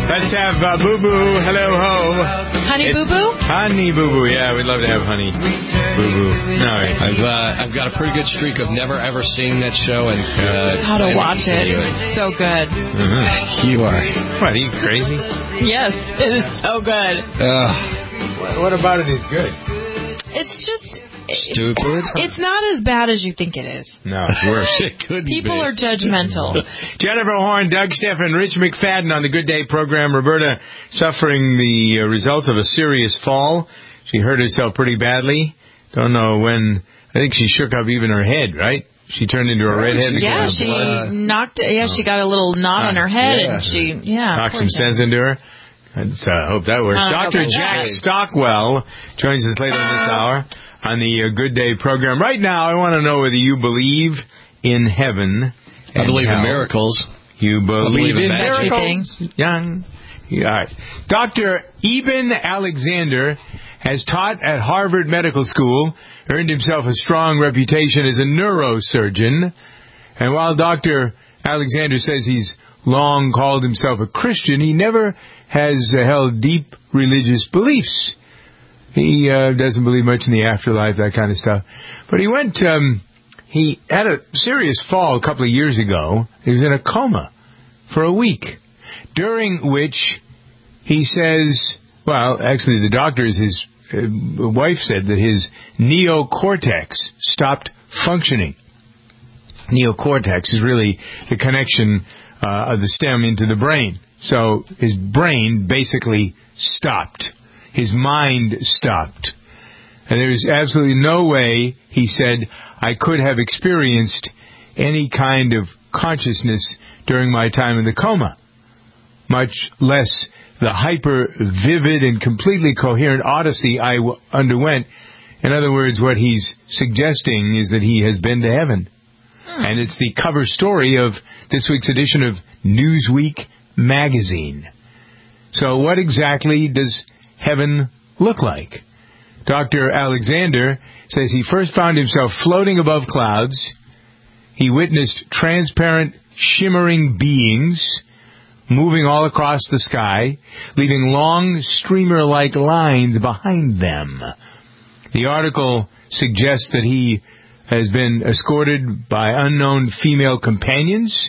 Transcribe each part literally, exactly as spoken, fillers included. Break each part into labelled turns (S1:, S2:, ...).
S1: Let's have uh, Boo Boo. Hello, ho.
S2: Honey
S1: It's
S2: Boo Boo?
S1: Honey Boo Boo. Yeah, we'd love to have Honey Boo Boo. All right.
S3: I've uh, I've got a pretty good streak of never ever seeing that show, and uh,
S2: Gotta watch it. So good.
S1: Mm-hmm.
S3: You are.
S1: What, are you crazy?
S2: Yes, it is so good.
S3: Uh,
S1: What, what about it is good?
S2: It's just...
S3: Stupid.
S2: It's not as bad as you think it is.
S1: No, it's worse.
S3: It could
S2: People
S3: be.
S2: are judgmental.
S1: Jennifer Horn, Doug Stephan, Rich McFadden on the Good Day program. Roberta suffering the uh, results of a serious fall. She hurt herself pretty badly. Don't know when. I think she shook up even her head, right? She turned into a redhead.
S2: Yeah, she
S3: blood.
S2: knocked. Yeah, she got a little knot on her head,
S3: Yeah.
S2: and she yeah
S1: knocked
S2: poor
S1: some
S2: thing.
S1: sense into her. Let's uh, hope that works.
S2: I don't know
S1: Doctor
S2: about
S1: Jack
S2: that.
S1: Stockwell joins us later in this hour on the uh, Good Day program. Right now, I want to know whether you believe in heaven.
S3: I
S1: and
S3: believe in
S1: hell.
S3: miracles.
S1: You believe,
S3: believe in
S1: in
S3: magic.
S1: miracles? Young. Yeah, all right. Doctor Eben Alexander has taught at Harvard Medical School, earned himself a strong reputation as a neurosurgeon. And while Doctor Alexander says he's long called himself a Christian, he never has uh, held deep religious beliefs. He uh, doesn't believe much in the afterlife, that kind of stuff. But he went, um, he had a serious fall a couple of years ago. He was in a coma for a week, during which he says, well, actually the doctors, his uh, wife said that his neocortex stopped functioning. Neocortex is really the connection uh, of the stem into the brain. So his brain basically stopped. His mind stopped. And there's absolutely no way, he said, I could have experienced any kind of consciousness during my time in the coma, much less the hyper-vivid and completely coherent odyssey I w- underwent. In other words, what he's suggesting is that he has been to heaven. Hmm. And it's the cover story of this week's edition of Newsweek magazine. So what exactly does heaven look like? Doctor Alexander says he first found himself floating above clouds. He witnessed transparent, shimmering beings moving all across the sky, leaving long streamer-like lines behind them. The article suggests that he has been escorted by unknown female companions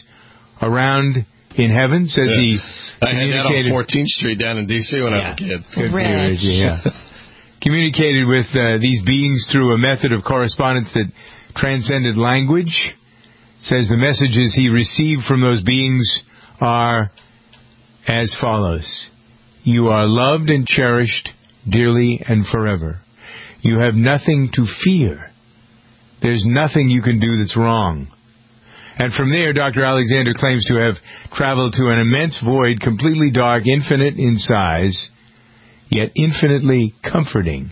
S1: around in heaven. Says
S3: yeah.
S1: he
S3: I had that on fourteenth Street down in D C when
S1: yeah.
S3: I was a kid.
S1: Good for you, Reggie, yeah. Communicated with uh, these beings through a method of correspondence that transcended language. Says the messages he received from those beings are as follows. You are loved and cherished dearly and forever. You have nothing to fear. There's nothing you can do that's wrong. And from there, Doctor Alexander claims to have traveled to an immense void, completely dark, infinite in size, yet infinitely comforting.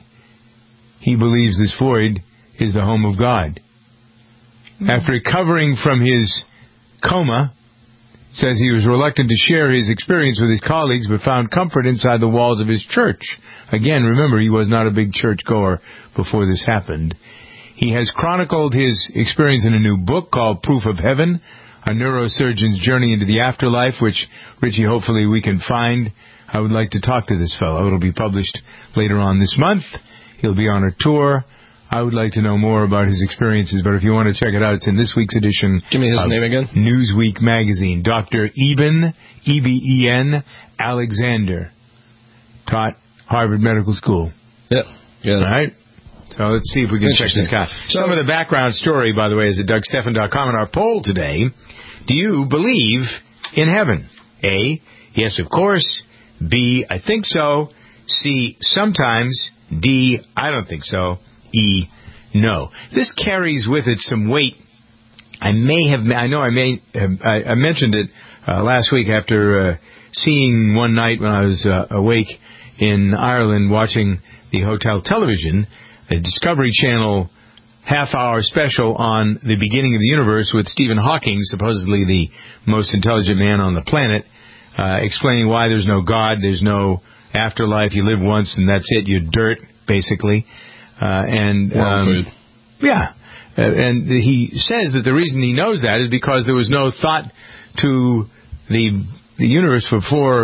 S1: He believes this void is the home of God. Mm-hmm. After recovering from his coma, says he was reluctant to share his experience with his colleagues, but found comfort inside the walls of his church. Again, remember, he was not a big churchgoer before this happened. He has chronicled his experience in a new book called Proof of Heaven, A Neurosurgeon's Journey into the Afterlife, which, Richie, hopefully we can find. I would like to talk to this fellow. It'll be published later on this month. He'll be on a tour. I would like to know more about his experiences, but if you want to check it out, it's in this week's edition.
S3: Give me his
S1: of
S3: name again.
S1: Newsweek magazine. Doctor Eben, E B E N, Alexander. Taught Harvard Medical School.
S3: Yep. Yeah.
S1: All right. So let's see if we can check this guy. Some of the background story, by the way, is at Doug Stephan dot com. In our poll today, do you believe in heaven? A, yes, of course. B, I think so. C, sometimes. D, I don't think so. E, no. This carries with it some weight. I may have, I know I may have, I, I mentioned it uh, last week after uh, seeing one night when I was uh, awake in Ireland watching the hotel television, a Discovery Channel half-hour special on the beginning of the universe with Stephen Hawking, supposedly the most intelligent man on the planet, uh, explaining why there's no God, there's no afterlife, you live once and that's it, you're dirt, basically. Uh, and um, yeah, uh, and he says that the reason he knows that is because there was no thought to the the universe before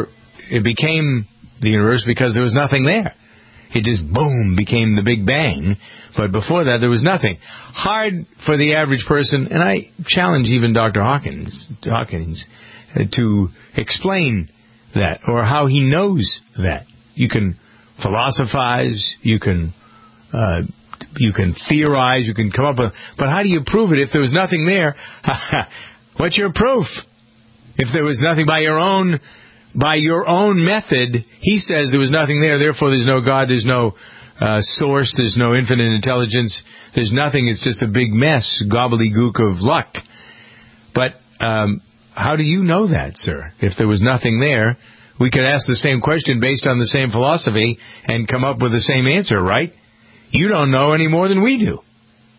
S1: it became the universe because there was nothing there. It just, boom, became the Big Bang. But before that, there was nothing. Hard for the average person, and I challenge even Doctor Hawkins, Hawkins uh, to explain that, or how he knows that. You can philosophize, you can uh, you can theorize, you can come up with, but how do you prove it if there was nothing there? What's your proof? If there was nothing by your own by your own method, he says there was nothing there, therefore there's no God, there's no uh, source, there's no infinite intelligence, there's nothing, it's just a big mess, gobbledygook of luck. But um, how do you know that, sir? If there was nothing there, we could ask the same question based on the same philosophy and come up with the same answer, right? You don't know any more than we do.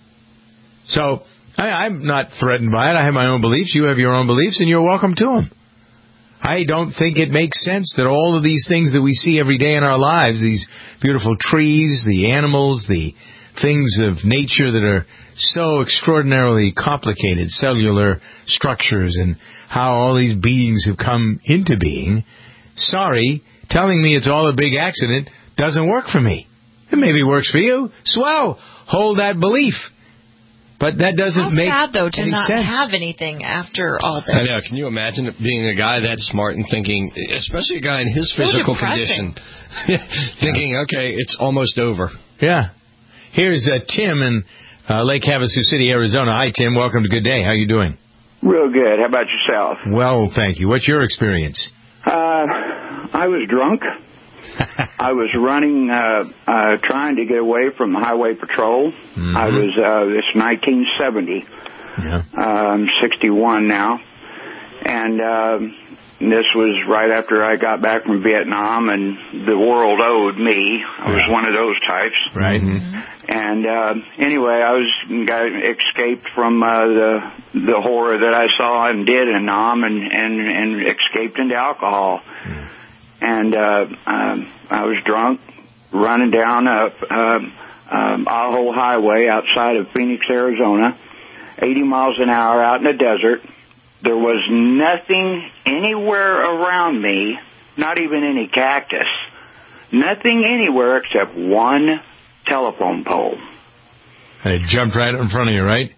S1: So, I, I'm not threatened by it. I have my own beliefs. You have your own beliefs, and you're welcome to them. I don't think it makes sense that all of these things that we see every day in our lives, these beautiful trees, the animals, the things of nature that are so extraordinarily complicated, cellular structures, and how all these beings have come into being, sorry, telling me it's all a big accident doesn't work for me. It maybe works for you. Swell. Hold that belief. But that doesn't
S2: How's
S1: make
S2: sad, though, to
S1: any
S2: not
S1: sense.
S2: have anything after all this.
S3: I know. Can you imagine being a guy that smart and thinking, especially a guy in his
S2: So
S3: physical
S2: depressing.
S3: condition, thinking, okay, it's almost over.
S1: Yeah. Here's uh, Tim in uh, Lake Havasu City, Arizona. Hi, Tim. Welcome to Good Day. How you doing?
S4: Real good. How about yourself?
S1: Well, thank you. What's your experience?
S4: Uh, I was drunk. I was running, uh, uh, trying to get away from the highway patrol.
S1: Mm-hmm.
S4: I was, uh, it's nineteen seventy.
S1: Yeah.
S4: Uh, I'm sixty-one now. And, uh, this was right after I got back from Vietnam, and the world owed me. I was one of those types.
S1: Right.
S2: Mm-hmm.
S4: And, uh, anyway, I was, got escaped from, uh, the, the horror that I saw and did in Nam, and, and, and escaped into alcohol.
S1: Yeah.
S4: And uh, um, I was drunk, running down a um, um, Ajo Highway outside of Phoenix, Arizona, eighty miles an hour out in the desert. There was nothing anywhere around me, not even any cactus, nothing anywhere except one telephone pole.
S1: And it jumped right in front of you, right?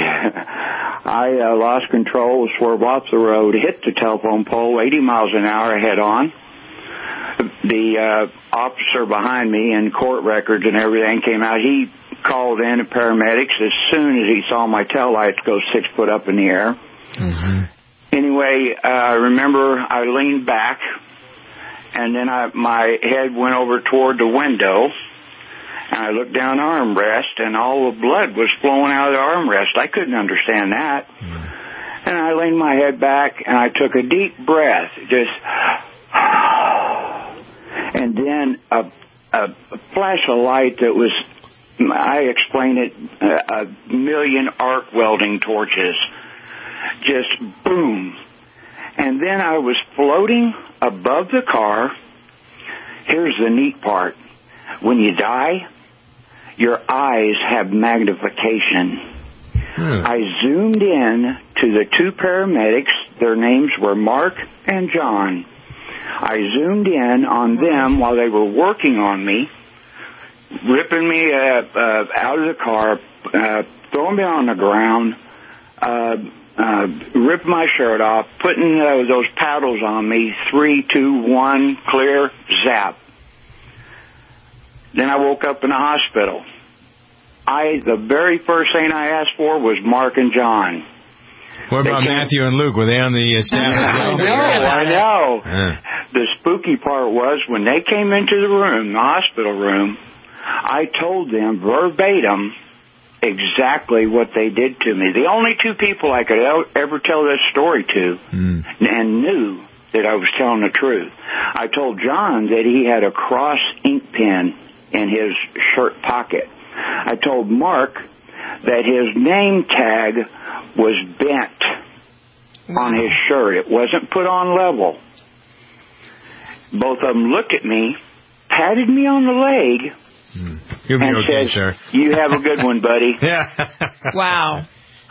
S4: I uh, lost control, swerved off the road, hit the telephone pole, eighty miles an hour head on. The uh, officer behind me, and court records and everything came out. He called in the paramedics as soon as he saw my taillights go six foot up in the air.
S1: Mm-hmm.
S4: Anyway, I uh, remember I leaned back, and then I, my head went over toward the window, and I looked down the armrest, and all the blood was flowing out of the armrest. I couldn't understand that. Mm. And I leaned my head back, and I took a deep breath, just... And then a, a flash of light that was, I explain it, a, a million arc welding torches. Just boom. And then I was floating above the car. Here's the neat part. When you die, your eyes have magnification. Hmm. I zoomed in to the two paramedics. Their names were Mark and John. I zoomed in on them while they were working on me, ripping me uh, uh, out of the car, uh, throwing me on the ground, uh, uh, ripping my shirt off, putting uh, those paddles on me, three, two, one, clear, zap. Then I woke up in the hospital. I the very first thing I asked for was Mark and John.
S1: What about Matthew and Luke? Were they on the uh, staff?
S4: I know, I know. Uh. The spooky part was when they came into the room, the hospital room, I told them verbatim exactly what they did to me. The only two people I could ever tell this story to mm. and knew that I was telling the truth. I told John that he had a cross ink pen in his shirt pocket. I told Mark that his name tag was bent on his shirt. It wasn't put on level. Both of them looked at me, patted me on the leg,
S1: You'll be
S4: and
S1: okay,
S4: said,
S1: sir.
S4: "You have a good one, buddy."
S1: Yeah.
S2: Wow.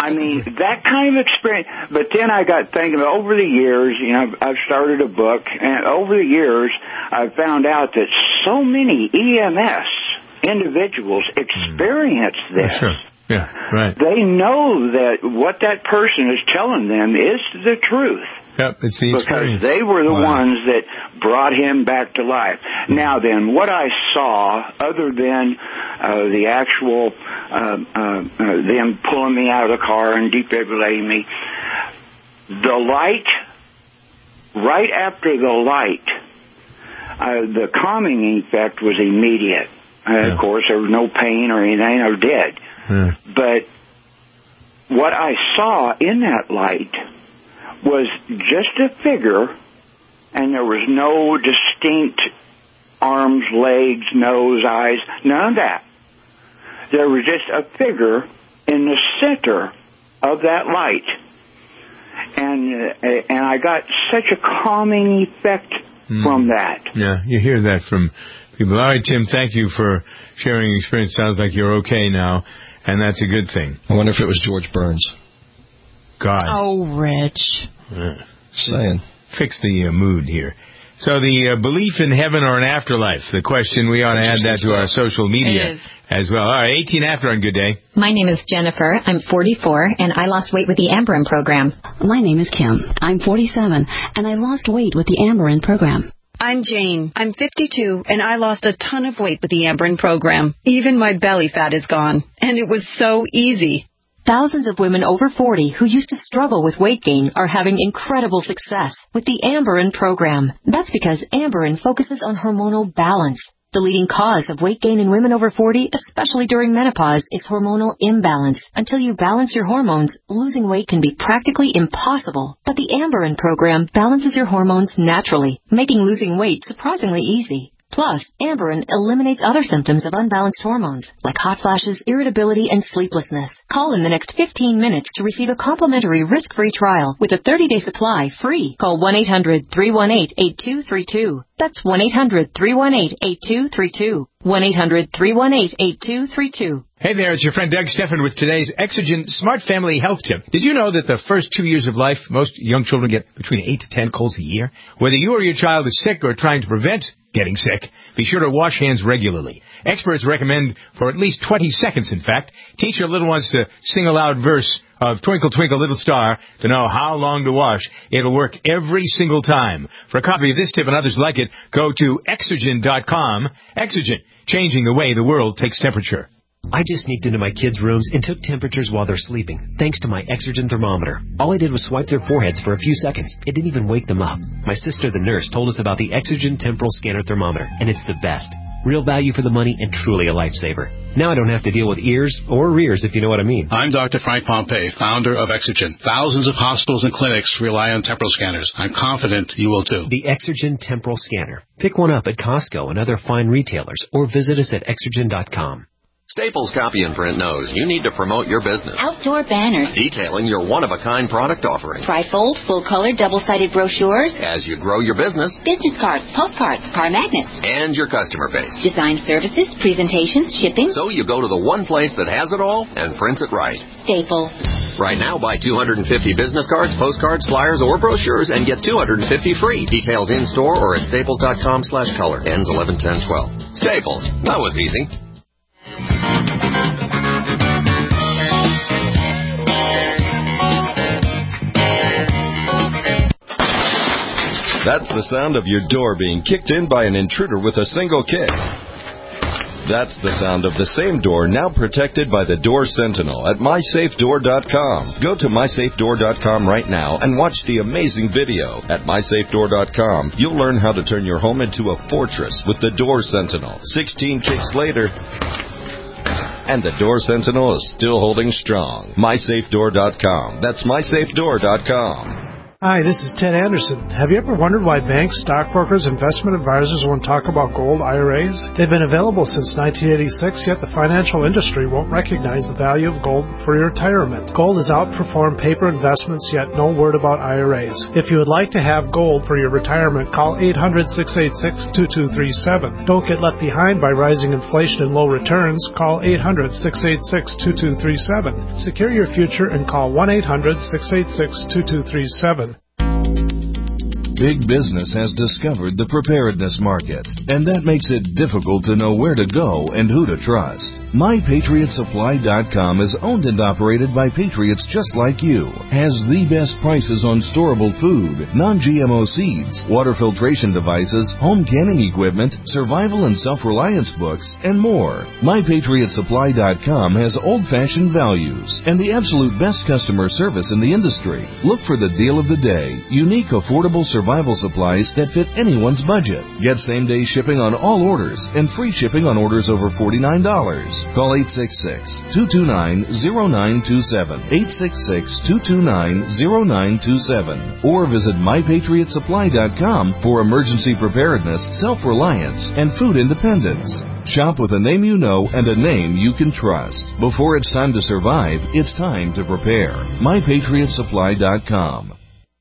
S4: I mean, that kind of experience. But then I got thinking, over the years, you know, I've started a book, and over the years, I've found out that so many E M S individuals experience this.
S1: Sure. Yeah, right.
S4: They know that what that person is telling them is the truth.
S1: Yep, it's the experience.
S4: Because they were the
S1: Wow.
S4: ones that brought him back to life. Now then, what I saw, other than uh, the actual, uh, uh, uh, them pulling me out of the car and defibrillating me, the light, right after the light, uh, the calming effect was immediate. Uh,
S1: Yeah.
S4: Of course, there was no pain or anything, or dead.
S1: Yeah.
S4: But what I saw in that light was just a figure, and there was no distinct arms, legs, nose, eyes, none of that. There was just a figure in the center of that light. And uh, and I got such a calming effect mm. from that.
S1: Yeah, you hear that from people. All right, Tim, thank you for sharing your experience. Sounds like you're okay now, and that's a good thing.
S3: I wonder if it was George Burns.
S1: God.
S2: Oh, Rich.
S1: Yeah.
S3: Saying.
S1: Fix the uh, mood here. So the uh, belief in heaven or an afterlife, the question, we ought to add that to our social media as well. All right, eighteen after on Good Day.
S5: My name is Jennifer. I'm forty-four, and I lost weight with the Amberin program.
S6: My name is Kim. I'm forty-seven, and I lost weight with the Amberin program.
S7: I'm Jane. I'm fifty-two, and I lost a ton of weight with the Amberin program. Even my belly fat is gone, and it was so easy.
S5: Thousands of women over forty who used to struggle with weight gain are having incredible success with the Amberin program. That's because Amberin focuses on hormonal balance. The leading cause of weight gain in women over forty, especially during menopause, is hormonal imbalance. Until you balance your hormones, losing weight can be practically impossible. But the Amberin program balances your hormones naturally, making losing weight surprisingly easy. Plus, Amberin eliminates other symptoms of unbalanced hormones, like hot flashes, irritability, and sleeplessness. Call in the next fifteen minutes to receive a complimentary risk-free trial with a thirty-day supply free. Call one eight hundred three one eight eight two three two. That's one eight hundred three one eight eight two three two. one eight hundred three one eight eight two three two.
S1: Hey there, it's your friend Doug Steffen with today's Exogen Smart Family Health Tip. Did you know that the first two years of life, most young children get between eight to ten colds a year? Whether you or your child is sick or trying to prevent getting sick, be sure to wash hands regularly. Experts recommend for at least twenty seconds, in fact. Teach your little ones to sing a loud verse of Twinkle, Twinkle, Little Star to know how long to wash. It'll work every single time. For a copy of this tip and others like it, go to Exogen dot com. Exogen, changing the way the world takes temperature.
S8: I just sneaked into my kids' rooms and took temperatures while they're sleeping, thanks to my Exergen thermometer. All I did was swipe their foreheads for a few seconds. It didn't even wake them up. My sister, the nurse, told us about the Exergen temporal scanner thermometer, and it's the best. Real value for the money and truly a lifesaver. Now I don't have to deal with ears or rears, if you know what I mean.
S9: I'm Doctor Frank Pompey, founder of Exergen. Thousands of hospitals and clinics rely on temporal scanners. I'm confident you will too.
S8: The Exergen temporal scanner. Pick one up at Costco and other fine retailers, or visit us at Exergen dot com.
S10: Staples Copy and Print knows you need to promote your business.
S11: Outdoor banners.
S10: Detailing your one-of-a-kind product offering.
S11: Trifold, full-color, double-sided brochures.
S10: As you grow your business.
S11: Business cards, postcards, car magnets.
S10: And your customer base.
S11: Design services, presentations, shipping.
S10: So you go to the one place that has it all and prints it right.
S11: Staples.
S10: Right now, buy two hundred fifty business cards, postcards, flyers, or brochures and get two hundred fifty free. Details in-store or at staples dot com slash color. Ends eleven ten twelve. Staples. That was easy.
S12: That's the sound of your door being kicked in by an intruder with a single kick. That's the sound of the same door now protected by the Door Sentinel at my safe door dot com. Go to my safe door dot com right now and watch the amazing video. At my safe door dot com, you'll learn how to turn your home into a fortress with the Door Sentinel. sixteen kicks later, and the Door Sentinel is still holding strong. my safe door dot com. That's my safe door dot com.
S13: Hi, this is Ted Anderson. Have you ever wondered why banks, stockbrokers, investment advisors won't talk about gold I R As? They've been available since nineteen eighty-six, yet the financial industry won't recognize the value of gold for your retirement. Gold has outperformed paper investments, yet no word about I R As. If you would like to have gold for your retirement, call eight hundred, six eight six, two two three seven. Don't get left behind by rising inflation and low returns. Call eight hundred, six eight six, two two three seven. Secure your future and call one eight hundred, six eight six, two two three seven.
S14: Big business has discovered the preparedness market, and that makes it difficult to know where to go and who to trust. My Patriot Supply dot com is owned and operated by patriots just like you, has the best prices on storable food, non-G M O seeds, water filtration devices, home canning equipment, survival and self-reliance books, and more. My Patriot Supply dot com has old-fashioned values and the absolute best customer service in the industry. Look for the deal of the day, unique, affordable survival supplies that fit anyone's budget. Get same-day shipping on all orders and free shipping on orders over forty-nine dollars. Call eight six six, two two nine, zero nine two seven, eight six six, two two nine, zero nine two seven, or visit My Patriot Supply dot com for emergency preparedness, self-reliance, and food independence. Shop with a name you know and a name you can trust. Before it's time to survive, it's time to prepare. My Patriot Supply dot com.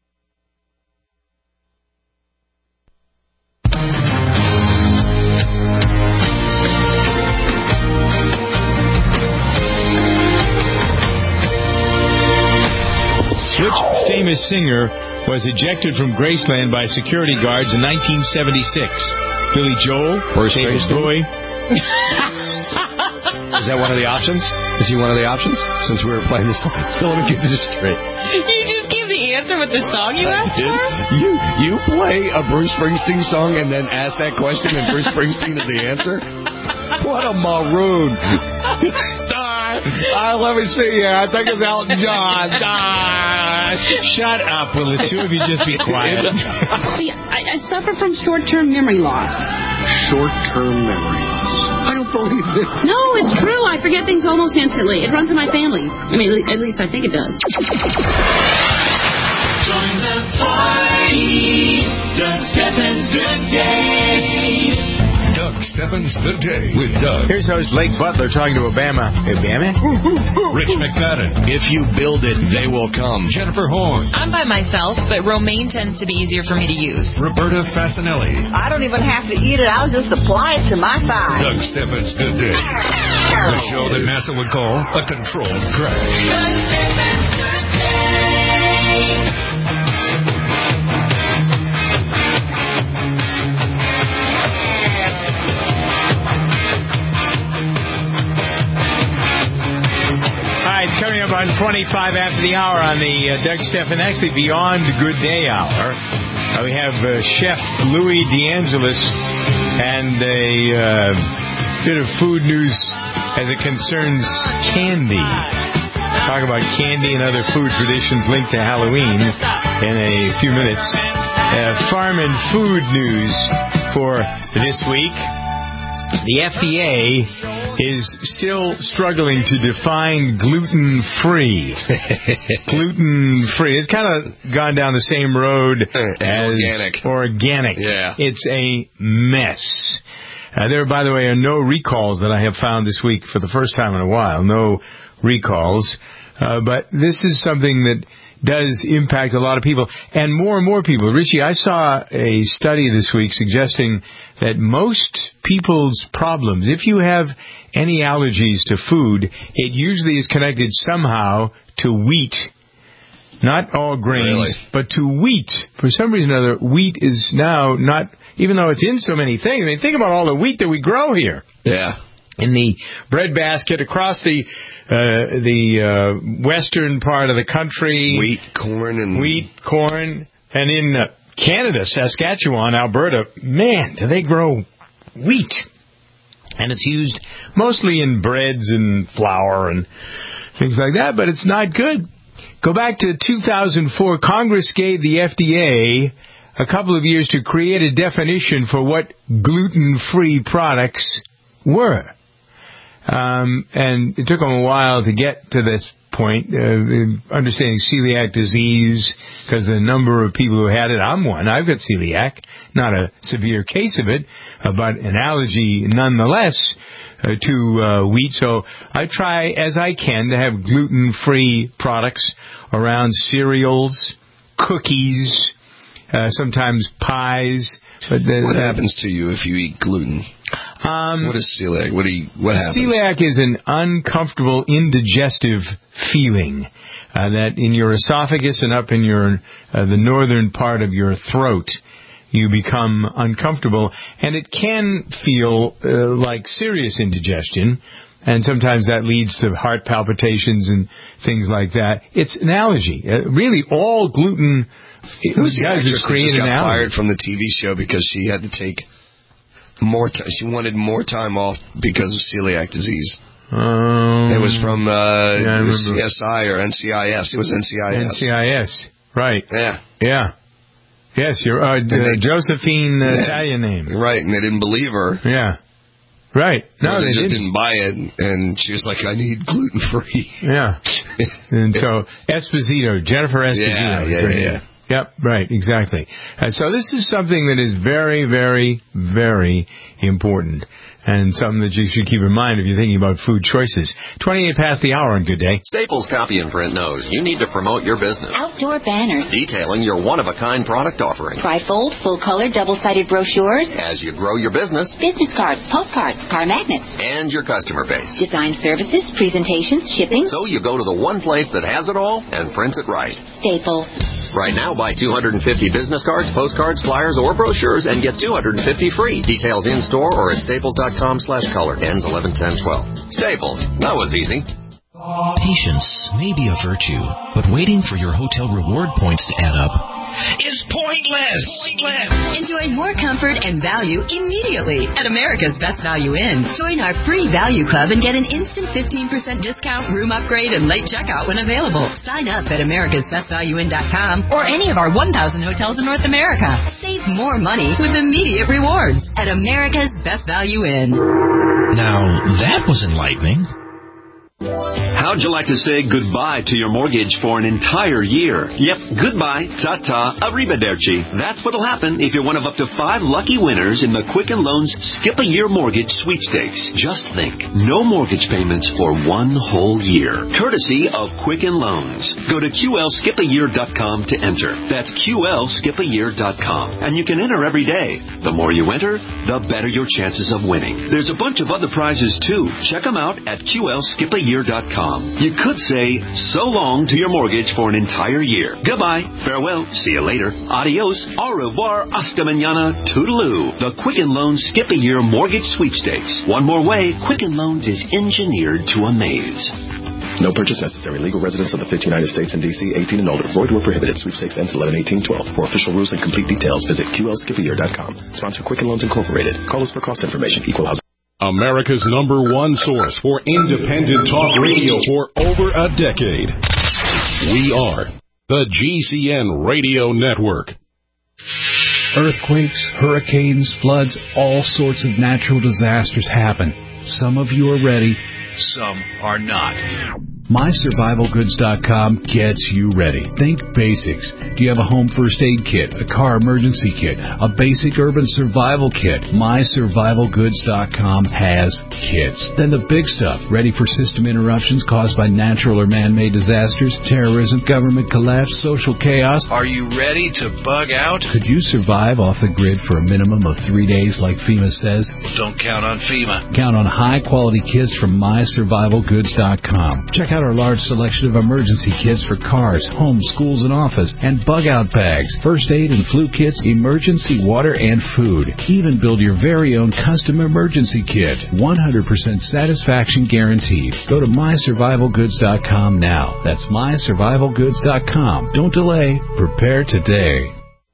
S1: Which famous singer was ejected from Graceland by security guards in nineteen seventy-six? Billy Joel?
S3: Bruce
S1: David
S3: Springsteen?
S1: Bowie?
S3: Is that one of the options? Is he one of the options? Since we were playing this song. So let me get this straight.
S2: You just gave the answer with the song you asked
S3: Did
S2: for?
S3: you you play a Bruce Springsteen song and then ask that question and Bruce Springsteen is the answer? What a maroon.
S1: Uh, let me see here. I think it's Elton John. Uh, shut up. Will the two of you just be quiet?
S6: See, I, I suffer from short-term memory loss.
S3: Short-term memory loss. I don't believe this.
S6: No, it's true. I forget things almost instantly. It runs in my family. I mean, at least I think it does.
S15: Join the party. Doug Steffens Good Day. Doug Steffens Good Day with Doug.
S1: Here's host Blake Butler talking to Obama. Obama?
S15: Rich McFadden. If you build it, they will come. Jennifer Horn.
S2: I'm by myself, but romaine tends to be easier for me to use.
S15: Roberta Fasinelli.
S16: I don't even have to eat it. I'll just apply it to my thigh.
S15: Doug Steffens Good Day. The show that NASA would call a controlled crash. Doug Steffens Good Day.
S1: It's coming up on twenty-five after the hour on the uh, Doug Steffens, actually Beyond Good Day Hour. Uh, we have uh, Chef Louis DeAngelis and a uh, bit of food news as it concerns candy. Talk about candy and other food traditions linked to Halloween in a few minutes. Uh, farm and food news for this week. The F D A is still struggling to define gluten-free. Gluten-free. It's kind of gone down the same road as
S3: organic.
S1: Organic.
S3: Yeah.
S1: It's a mess. Uh, there, by the way, are no recalls that I have found this week for the first time in a while. No recalls. Uh, but this is something that does impact a lot of people, and more and more people. Richie, I saw a study this week suggesting that most people's problems, if you have any allergies to food, it usually is connected somehow to wheat. Not all grains,
S3: Really?
S1: but to wheat. For some reason or other, wheat is now not, even though it's in so many things. I mean, think about all the wheat that we grow here.
S3: Yeah.
S1: In the breadbasket across the uh, the uh, western part of the country.
S3: Wheat, corn, and...
S1: Wheat, corn. And in uh, Canada, Saskatchewan, Alberta, man, do they grow wheat. And it's used mostly in breads and flour and things like that, but it's not good. Go back to two thousand four. Congress gave the F D A a couple of years to create a definition for what gluten-free products were. Um, and it took them a while to get to this point, uh, understanding celiac disease, because the number of people who had it, I'm one. I've got celiac, not a severe case of it, uh, but an allergy nonetheless uh, to uh, wheat. So I try as I can to have gluten-free products around cereals, cookies, uh, sometimes pies. But the,
S3: what happens to you if you eat gluten?
S1: Um,
S3: what is celiac? What do you, what happens?
S1: Celiac is an uncomfortable, indigestive feeling uh, that in your esophagus and up in your uh, the northern part of your throat, you become uncomfortable, and it can feel uh, like serious indigestion, and sometimes that leads to heart palpitations and things like that. It's an allergy. Uh, really, all gluten
S3: Who's the
S1: does
S3: actress
S1: is
S3: that
S1: create
S3: just
S1: an
S3: got
S1: allergy.
S3: fired from the T V show because she had to take more time? She wanted more time off because of celiac disease.
S1: Um,
S3: it was from uh,
S1: yeah,
S3: C S I or N C I S. It was N C I S.
S1: N C I S, right.
S3: Yeah.
S1: Yeah. Yes, you're uh,
S3: they,
S1: Josephine, uh,
S3: yeah,
S1: Italian name.
S3: Right, and they didn't believe her.
S1: Yeah. Right. No,
S3: or they,
S1: they
S3: just
S1: didn't.
S3: didn't buy it, and she was like, I need gluten-free.
S1: Yeah. And so, Esposito, Jennifer Esposito.
S3: Yeah, yeah, yeah, yeah.
S1: Yep, right, exactly. Uh, so this is something that is very, very, very important, and something that you should keep in mind if you're thinking about food choices. twenty-eight past the hour on Good Day.
S10: Staples Copy and Print knows you need to promote your business.
S11: Outdoor banners.
S10: Detailing your one-of-a-kind product offering.
S11: Trifold, full-color, double-sided brochures.
S10: As you grow your business.
S11: Business cards, postcards, car magnets.
S10: And your customer base.
S11: Design services, presentations, shipping.
S10: So you go to the one place that has it all and prints it right.
S11: Staples.
S10: Right now, buy two hundred fifty business cards, postcards, flyers, or brochures and get two hundred fifty free. Details in-store or at staples.com slash color. Ends eleven ten twelve. Staples. That was easy.
S17: Patience may be a virtue, but waiting for your hotel reward points to add up is pointless. pointless.
S18: Enjoy more comfort and value immediately at America's Best Value Inn. Join our free value club and get an instant fifteen percent discount, room upgrade, and late checkout when available. Sign up at americas best value inn dot com or any of our one thousand hotels in North America. Save more money with immediate rewards at America's Best Value Inn.
S17: Now, that was enlightening.
S19: How'd you like to say goodbye to your mortgage for an entire year? Yep, goodbye, ta-ta, arrivederci. That's what'll happen if you're one of up to five lucky winners in the Quicken Loans Skip a Year Mortgage Sweepstakes. Just think, no mortgage payments for one whole year. Courtesy of Quicken Loans. Go to Q L skip a year dot com to enter. That's Q L skip a year dot com. And you can enter every day. The more you enter, the better your chances of winning. There's a bunch of other prizes, too. Check them out at Q L skip a year dot com. You could say so long to your mortgage for an entire year. Goodbye, farewell, see you later, adios, au revoir, hasta mañana, toodaloo. The Quicken Loans Skip a Year Mortgage Sweepstakes. One more way, Quicken Loans is engineered to amaze.
S20: No purchase necessary. Legal residents of the fifty United States and D C, eighteen and older. Void where prohibited. Sweepstakes ends eleven eighteen twelve. For official rules and complete details, visit Q L skip a year dot com. Sponsor Quicken Loans Incorporated. Call us for cost information. Equal housing.
S15: America's number one source for independent talk radio for over a decade. We are the G C N Radio Network.
S21: Earthquakes, hurricanes, floods, all sorts of natural disasters happen. Some of you are ready, some are not. my survival goods dot com gets you ready. Think basics. Do you have a home first aid kit, a car emergency kit, a basic urban survival kit? my survival goods dot com has kits. Then the big stuff, ready for system interruptions caused by natural or man-made disasters, terrorism, government collapse, social chaos. Are you ready to bug out? Could you survive off the grid for a minimum of three days like FEMA says? Don't count on FEMA. Count on high-quality kits from my survival goods dot com. Check out our large selection of emergency kits for cars, homes, schools, and office, and bug-out bags, first aid and flu kits, emergency water, and food. Even build your very own custom emergency kit. one hundred percent satisfaction guaranteed. Go to my survival goods dot com now. That's my survival goods dot com. Don't delay. Prepare today.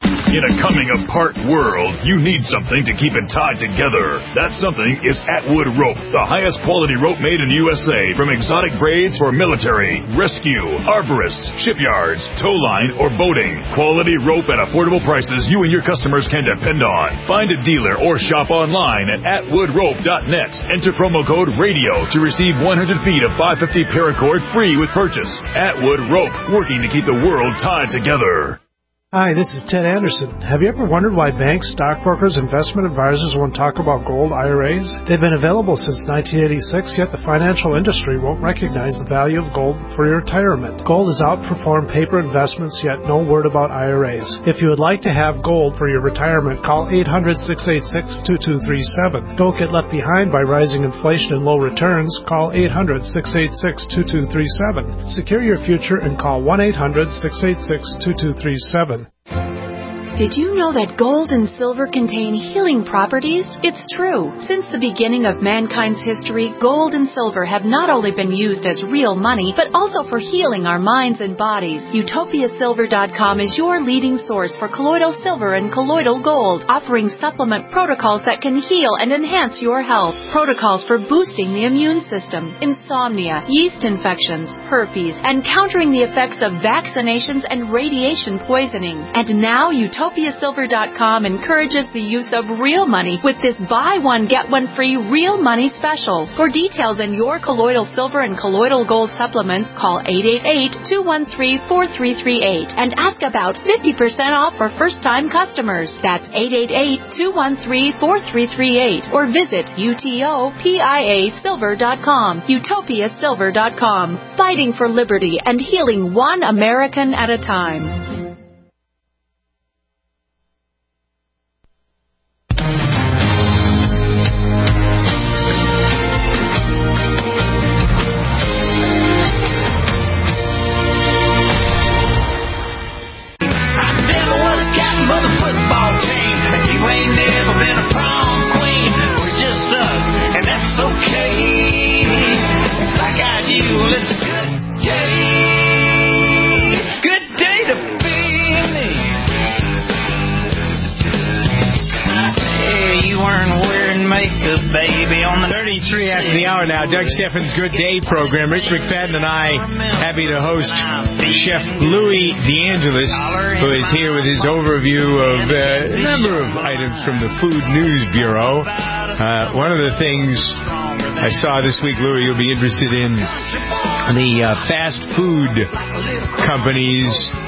S4: In a coming-apart world, you need something to keep it tied together. That something is Atwood Rope, the highest quality rope made in the U S A, from exotic braids for military, rescue, arborists, shipyards, tow line, or boating. Quality rope at affordable prices you and your customers can depend on. Find a dealer or shop online at atwood rope dot net. Enter promo code RADIO to receive one hundred feet of five fifty paracord free with purchase. Atwood Rope, working to keep the world tied together.
S13: Hi, this is Ted Anderson. Have you ever wondered why banks, stockbrokers, investment advisors won't talk about gold I R As? They've been available since nineteen eighty-six, yet the financial industry won't recognize the value of gold for your retirement. Gold has outperformed paper investments, yet no word about I R As. If you would like to have gold for your retirement, call eight hundred, six eight six, two two three seven. Don't get left behind by rising inflation and low returns. Call eight hundred, six eight six, two two three seven. Secure your future and call one eight hundred, six eight six, two two three seven.
S5: Did you know that gold and silver contain healing properties? It's true. Since the beginning of mankind's history, gold and silver have not only been used as real money, but also for healing our minds and bodies. Utopia Silver dot com is your leading source for colloidal silver and colloidal gold, offering supplement protocols that can heal and enhance your health. Protocols for boosting the immune system, insomnia, yeast infections, herpes, and countering the effects of vaccinations and radiation poisoning. And now Utopia Utopia Silver dot com encourages the use of real money with this buy one, get one free real money special. For details on your colloidal silver and colloidal gold supplements, call eight eight eight, two one three, four three three eight and ask about fifty percent off for first-time customers. That's eight eight eight, two one three, four three three eight or visit utopia silver dot com. Utopia Silver dot com. Fighting for liberty and healing one American at a time.
S1: After the hour now, Doug Steffens' Good Day program. Rich McFadden and I happy to host Chef Louis DeAngelis, who is here with his overview of uh, a number of items from the Food News Bureau. Uh, one of the things I saw this week, Louis, you'll be interested in the uh, fast food companies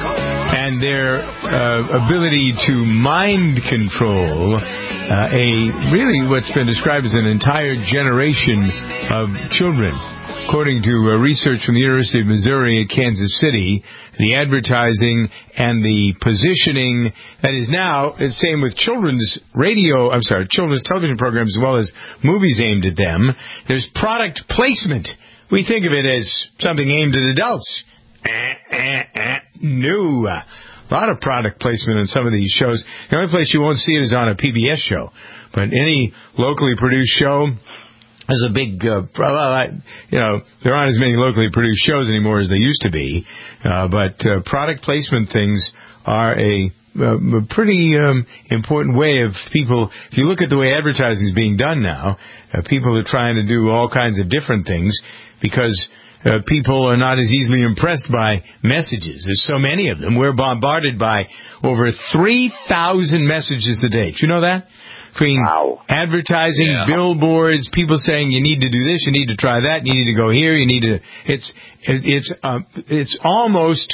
S1: and their uh, ability to mind control Uh, a really what's been described as an entire generation of children. According to uh, research from the University of Missouri at Kansas City, the advertising and the positioning that is now, the same with children's radio, I'm sorry, children's television programs as well as movies aimed at them. There's product placement. We think of it as something aimed at adults. Eh, eh, eh, no. A lot of product placement on some of these shows. The only place you won't see it is on a P B S show. But any locally produced show has a big, uh, well, I, you know, there aren't as many locally produced shows anymore as they used to be. Uh, but uh, product placement things are a, a pretty um, important way of people. If you look at the way advertising is being done now, uh, people are trying to do all kinds of different things because Uh, people are not as easily impressed by messages. There's so many of them. We're bombarded by over three thousand messages a day. Do you know that? Between wow. advertising, yeah. billboards, people saying you need to do this, you need to try that, you need to go here, you need to... It's, it's, uh, it's almost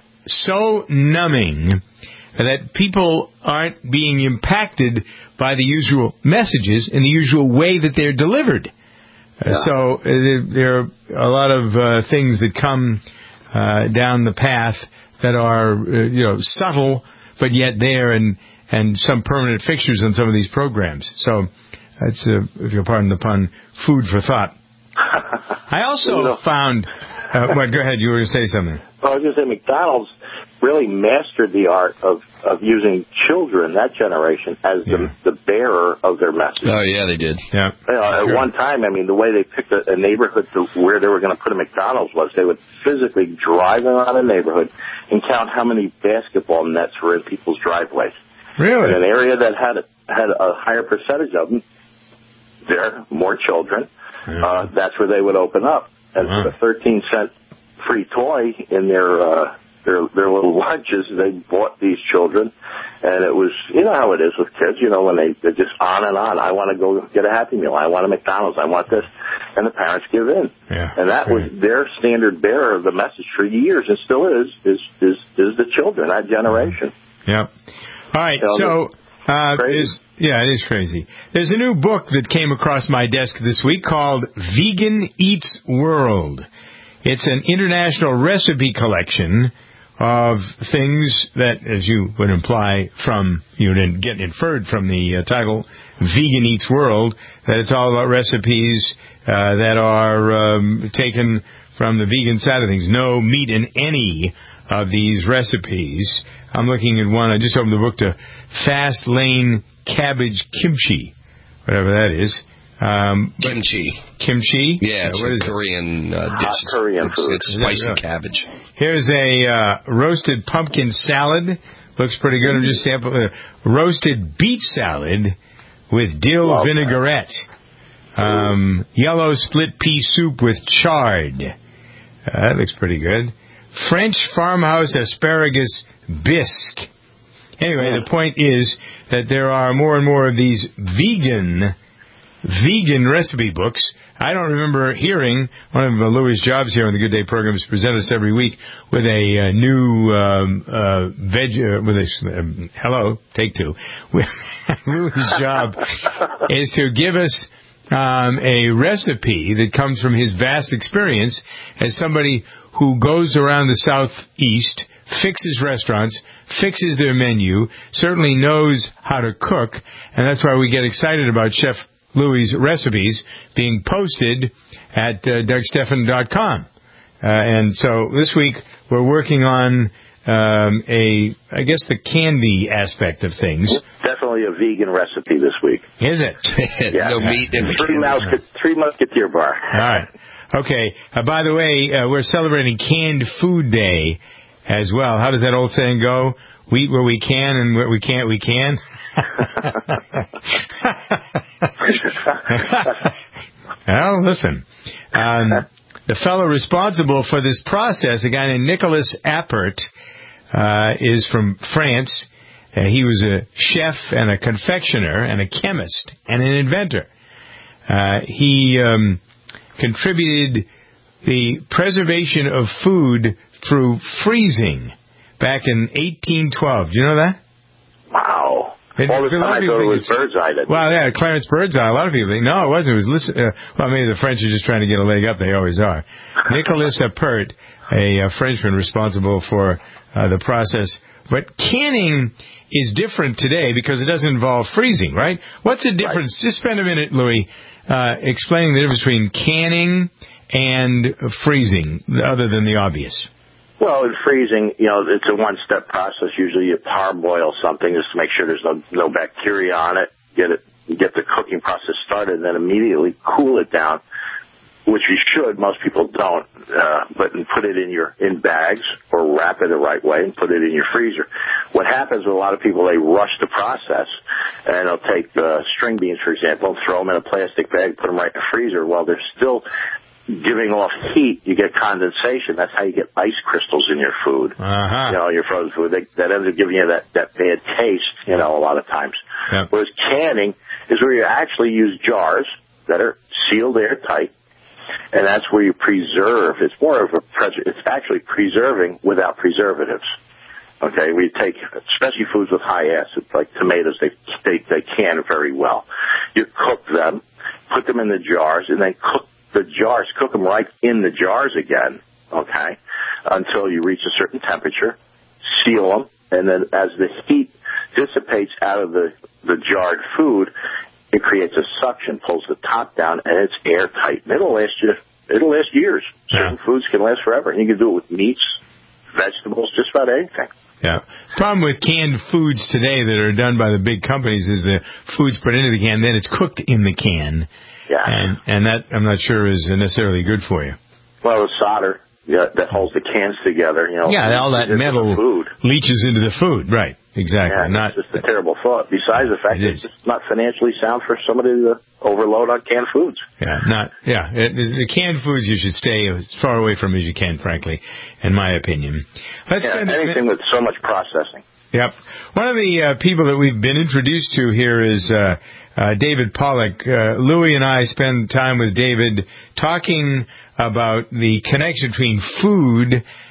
S1: so numbing that people aren't being impacted by the usual messages in the usual way that they're delivered. Yeah. Uh, so uh, there are a lot of uh, things that come uh, down the path that are, uh, you know, subtle, but yet there, and and some permanent fixtures on some of these programs. So that's, uh, if you'll pardon the pun, food for thought. I also you know, found. Uh, well, go ahead. You were going to say something.
S22: Well, I was going to say McDonald's
S7: really mastered the art of, of using children, that generation, as the, the bearer of their message.
S3: Oh, yeah, they did.
S1: Yeah.
S7: You know, at
S1: sure.
S7: one time, I mean, the way they picked a, a neighborhood to where they were going to put a McDonald's was they would physically drive around a neighborhood and count how many basketball nets were in people's driveways.
S1: Really?
S7: In an area that had a, had a higher percentage of them, there, more children, yeah. uh, that's where they would open up. And uh-huh. for the thirteen cent free toy in their... Uh, Their, their little lunches, they bought these children, and it was, you know how it is with kids, you know, when they, they're just on and on. I want to go get a Happy Meal. I want a McDonald's. I want this. And the parents give in.
S1: Yeah,
S7: and that right. was their standard bearer of the message for years, and still is, is, is, is the children, that generation.
S1: Yep. All right, you know, so, uh, is, yeah, it is crazy. There's a new book that came across my desk this week called Vegan Eats World. It's an international recipe collection of things that, as you would imply from, you would get inferred from the uh, title, Vegan Eats World, that it's all about recipes uh, that are um, taken from the vegan side of things. No meat in any of these recipes. I'm looking at one, I just opened the book to Fast Lane Cabbage Kimchi, whatever that is. Um,
S3: kimchi.
S1: Kimchi?
S3: Yeah, it's
S1: uh, what
S3: a
S1: is
S3: Korean uh, dish.
S7: Hot Korean
S3: it's,
S7: food.
S3: it's spicy
S1: yeah.
S3: cabbage.
S1: Here's a uh, roasted pumpkin salad. Looks pretty good. I'm just sampling. Uh, roasted beet salad with dill Love vinaigrette. Um, yellow split pea soup with chard. Uh, that looks pretty good. French farmhouse asparagus bisque. Anyway, yeah. the point is that there are more and more of these vegan vegan recipe books. I don't remember hearing one of uh, Louis' jobs here on the Good Day program is present us every week with a uh, new um, uh, veg. Uh, with a um, hello, take two. Louis' job is to give us um, a recipe that comes from his vast experience as somebody who goes around the Southeast, fixes restaurants, fixes their menu, certainly knows how to cook, and that's why we get excited about Chef Louis' recipes being posted at uh, Doug Stephan dot com. Uh, and so this week we're working on um, a, I guess, the candy aspect of things.
S7: Definitely a vegan recipe this week.
S1: Is it?
S7: Yeah.
S3: No meat in the
S7: Three, mouse, three Musketeer bar.
S1: All right. Okay. Uh, by the way, uh, we're celebrating Canned Food Day as well. How does that old saying go? We eat where we can, and where we can't, we can. Well, listen. Um, the fellow responsible for this process, a guy named Nicolas Appert, uh, is from France. Uh, he was a chef and a confectioner and a chemist and an inventor. Uh, he um, contributed the preservation of food through freezing back in eighteen twelve. Do you know that?
S7: Wow.
S1: It,
S7: All the time I thought it was Birdseye.
S1: Well, yeah, Clarence Birdseye. A lot of people think, no, it wasn't. It was, listen, uh, well, maybe the French are just trying to get a leg up. They always are. Nicolas Appert, a, a Frenchman responsible for uh, the process. But canning is different today because it doesn't involve freezing, right? What's the difference? Right. Just spend a minute, Louis, uh, explaining the difference between canning and freezing, other than the obvious.
S7: Well, in freezing, you know, it's a one-step process. Usually you parboil something just to make sure there's no no bacteria on it, get it, get the cooking process started, and then immediately cool it down, which you should. Most people don't, uh, but and put it in your in bags or wrap it the right way and put it in your freezer. What happens with a lot of people, they rush the process, and they'll take uh, string beans, for example, and throw them in a plastic bag, put them right in the freezer. Well, they're still giving off heat, you get condensation. That's how you get ice crystals in your food.
S1: Uh-huh.
S7: You know, your frozen food. They, that ends up giving you that, that bad taste, you know, a lot of times.
S1: Yep.
S7: Whereas canning is where you actually use jars that are sealed airtight, and that's where you preserve. It's more of a, pres- it's actually preserving without preservatives. Okay, we take, especially foods with high acid, like tomatoes, they, they, they can very well. You cook them, put them in the jars, and then cook the jars, cook them right in the jars again, okay, until you reach a certain temperature, seal them, and then as the heat dissipates out of the, the jarred food, it creates a suction, pulls the top down, and it's airtight. And it'll last you, it'll last years.
S1: Yeah.
S7: Certain foods can last forever. And you can do it with meats, vegetables, just about anything.
S1: Yeah. Problem with canned foods today that are done by the big companies is the food's put into the can, then it's cooked in the can.
S7: Yeah.
S1: And and that, I'm not sure, is necessarily good for you.
S7: Well, the solder yeah, that holds the cans together, you know.
S1: Yeah, all that metal
S7: food.
S1: leaches into the food. Right. Exactly.
S7: Yeah,
S1: not
S7: it's just a terrible thought. Besides the fact
S1: it
S7: that
S1: is.
S7: it's just not financially sound for somebody to overload on canned foods.
S1: Yeah, not yeah. It, the canned foods you should stay as far away from as you can, frankly, in my opinion. Let's
S7: yeah,
S1: spend
S7: anything with so much processing.
S1: Yep. One of the uh, people that we've been introduced to here is uh, uh, David Pollack. Uh, Louie and I spend time with David talking about the connection between food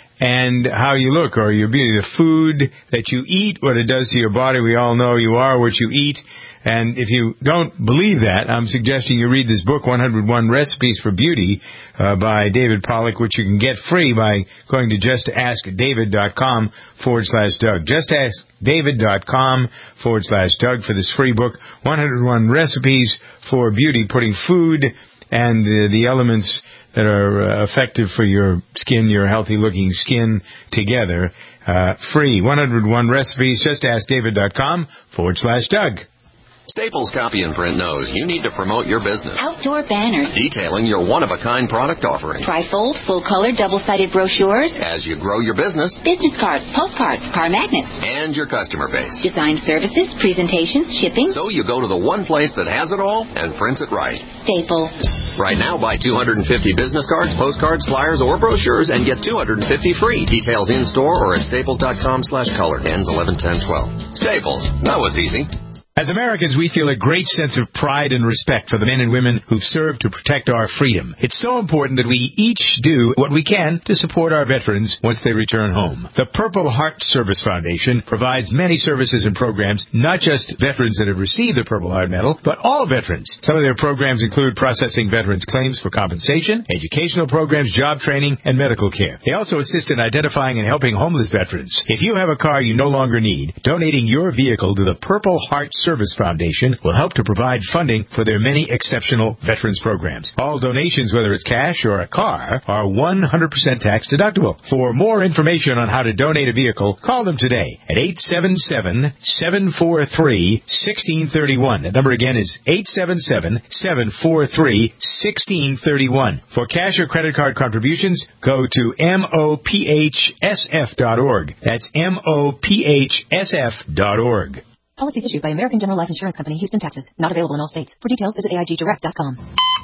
S1: and how you look, or your beauty. The food that you eat, what it does to your body. We all know you are what you eat. And if you don't believe that, I'm suggesting you read this book, one oh one Recipes for Beauty, uh, by David Pollack, which you can get free by going to justaskdavid.com forward slash Doug. Justaskdavid.com forward slash Doug for this free book, one oh one Recipes for Beauty, putting food and uh, the elements that are uh, effective for your skin, your healthy-looking skin together. Uh, free. one oh one Recipes, justaskdavid.com forward slash Doug.
S10: Staples Copy and Print knows you need to promote your business.
S11: Outdoor banners.
S10: Detailing your one-of-a-kind product offering.
S11: Trifold, full-color, double-sided brochures.
S10: As you grow your business.
S11: Business cards, postcards, car magnets.
S10: And your customer base.
S11: Design services, presentations, shipping.
S10: So you go to the one place that has it all and prints it right.
S11: Staples.
S10: Right now, buy two hundred fifty business cards, postcards, flyers, or brochures and get two hundred fifty free. Details in-store or at staples.com slash color. Ends eleven ten twelve. Staples. That was easy.
S1: As Americans, we feel a great sense of pride and respect for the men and women who've served to protect our freedom. It's so important that we each do what we can to support our veterans once they return home. The Purple Heart Service Foundation provides many services and programs, not just veterans that have received the Purple Heart Medal, but all veterans. Some of their programs include processing veterans' claims for compensation, educational programs, job training, and medical care. They also assist in identifying and helping homeless veterans. If you have a car you no longer need, donating your vehicle to the Purple Heart Service Foundation will help to provide funding for their many exceptional veterans programs. All donations, whether it's cash or a car, are one hundred percent tax deductible. For more information on how to donate a vehicle, call them today at eight seven seven, seven four three, one six three one. That number again is eight seven seven, seven four three, one six three one. For cash or credit card contributions, go to M O P H S F dot org. That's M O P H S F dot org.
S5: Policy issued by American General Life Insurance Company, Houston, Texas. Not available in all states. For details, visit A I G direct dot com.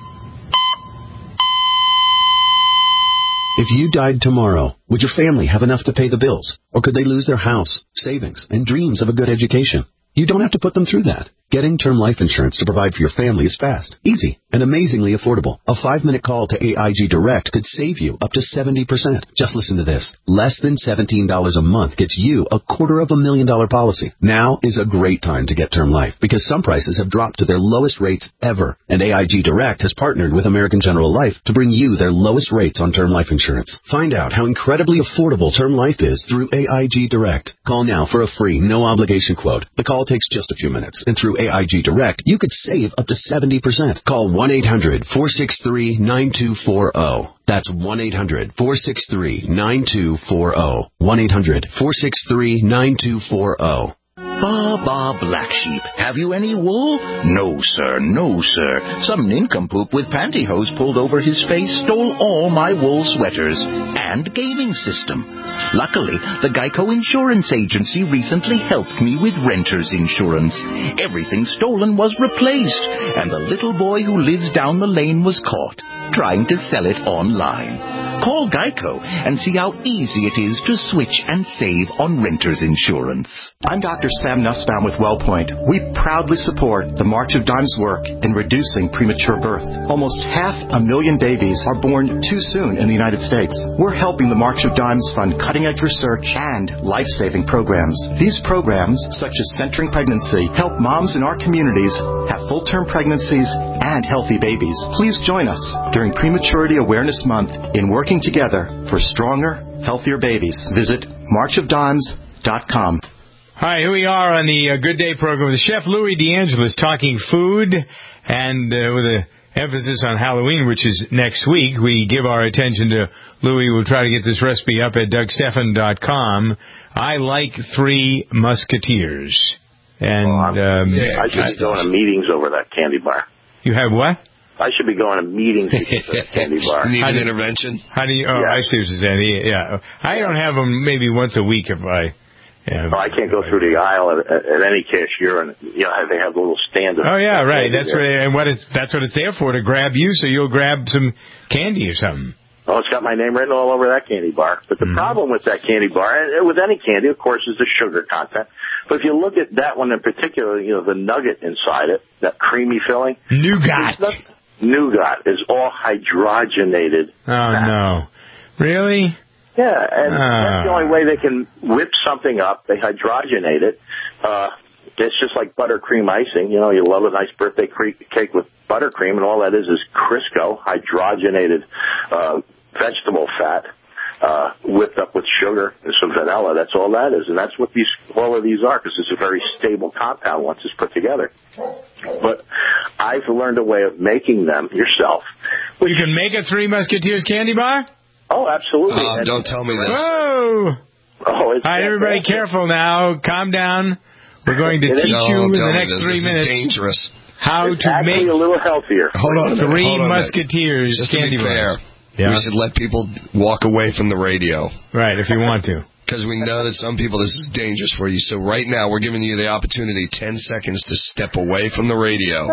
S20: If you died tomorrow, would your family have enough to pay the bills? Or could they lose their house, savings, and dreams of a good education? You don't have to put them through that. Getting term life insurance to provide for your family is fast, easy, and amazingly affordable. A five-minute call to A I G Direct could save you up to seventy percent. Just listen to this. Less than seventeen dollars a month gets you a quarter of a million dollar policy. Now is a great time to get term life because some prices have dropped to their lowest rates ever. And A I G Direct has partnered with American General Life to bring you their lowest rates on term life insurance. Find out how incredibly affordable term life is through A I G Direct. Call now for a free, no-obligation quote. The call takes just a few minutes, and through A I G Direct, you could save up to seventy percent. Call one eight hundred, four six three, nine two four zero. That's one eight hundred, four six three, nine two four zero. one eight hundred, four six three, nine two four zero.
S9: Ba, ba, black sheep. Have you any wool? No, sir, no, sir. Some nincompoop with pantyhose pulled over his face stole all my wool sweaters and gaming system. Luckily, the Geico Insurance Agency recently helped me with renter's insurance. Everything stolen was replaced, and the little boy who lives down the lane was caught trying to sell it online. Call Geico and see how easy it is to switch and save on renter's insurance.
S22: I'm Doctor Sam Nussbaum with WellPoint. We proudly support the March of Dimes work in reducing premature birth. Almost half a million babies are born too soon in the United States. We're helping the March of Dimes fund cutting-edge research and life-saving programs. These programs, such as Centering Pregnancy, help moms in our communities have full-term pregnancies and healthy babies. Please join us during Prematurity Awareness Month in working together for stronger, healthier babies. Visit march of dimes dot com.
S1: Hi, here we are on the uh, Good Day program with Chef Louie DeAngelis talking food and uh, with a emphasis on Halloween, which is next week, we give our attention to Louis. We'll try to get this recipe up at Doug Stephan dot com. I like Three Musketeers. And
S7: well,
S1: um,
S7: yeah, I should be going to meetings over that candy bar.
S1: You have what?
S7: I should be going to meetings because of that candy bar.
S3: Need an
S1: do,
S3: intervention?
S1: How do you? Oh,
S7: yes.
S1: I see what you're saying. Yeah, I don't have them maybe once a week if I. Yeah.
S7: Well, I can't go through the aisle at, at any cashier, and you know they have a little stand.
S1: Oh yeah, right. That's what and what it's that's what it's there for, to grab you, so you'll grab some candy or something.
S7: Oh, it's got my name written all over that candy bar. But the mm-hmm. problem with that candy bar, and with any candy, of course, is the sugar content. But if you look at that one in particular, you know, the nugget inside it, that creamy filling.
S1: Nougat.
S7: Nougat is all hydrogenated.
S1: Oh,
S7: fat.
S1: no. Really?
S7: Yeah, and
S1: uh.
S7: that's the only way they can whip something up. They hydrogenate it. Uh, it's just like buttercream icing. You know, you love a nice birthday cake with buttercream, and all that is is Crisco, hydrogenated uh, vegetable fat, uh, whipped up with sugar and some vanilla. That's all that is, and that's what these all of these are, because it's a very stable compound once it's put together. But I've learned a way of making them yourself.
S1: You can make a Three Musketeers candy bar?
S7: Oh, absolutely.
S3: Uh, don't tell me this.
S1: Whoa!
S7: Oh, it's
S1: all right, everybody, careful now. Calm down. We're going to
S3: it
S1: teach
S3: no,
S1: you in the
S3: this.
S1: next three
S3: this
S1: minutes.
S3: Is dangerous.
S1: How
S7: it's
S1: to
S7: actually
S1: make
S7: a little healthier.
S3: Hold on,
S1: Three
S3: hold on
S1: Musketeers
S3: Just
S1: candy
S3: to be fair,
S1: bar. Yeah.
S3: We should let people walk away from the radio.
S1: Right, if you want to.
S3: Because we know that some people, this is dangerous for you. So right now, we're giving you the opportunity, ten seconds to step away from the radio.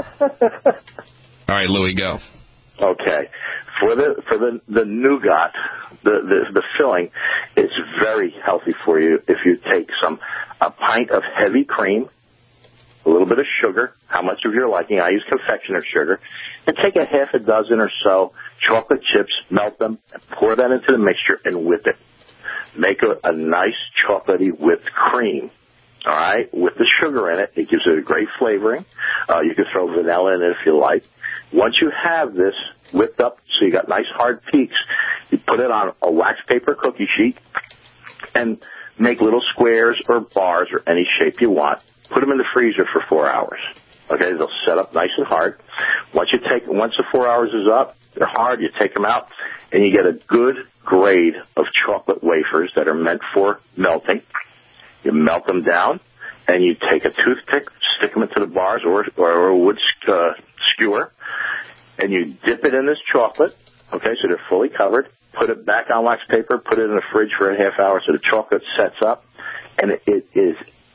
S3: All right, Louis, go.
S7: Okay. For the for the, the nougat, the, the the filling, it's very healthy for you if you take some a pint of heavy cream, a little bit of sugar, how much of your liking. I use confectioner sugar, and take a half a dozen or so chocolate chips, melt them, and pour that into the mixture and whip it. Make a, a nice chocolatey whipped cream. All right, with the sugar in it, it gives it a great flavoring. Uh, you can throw vanilla in it if you like. Once you have this whipped up, so you got nice hard peaks, you put it on a wax paper cookie sheet and make little squares or bars or any shape you want. Put them in the freezer for four hours. Okay, they'll set up nice and hard. Once you take, once the four hours is up, they're hard. You take them out, and you get a good grade of chocolate wafers that are meant for melting. You melt them down, and you take a toothpick, stick them into the bars or or a wood uh, skewer, and you dip it in this chocolate. Okay, so they're fully covered. Put it back on wax paper. Put it in the fridge for a half hour so the chocolate sets up, and it, it is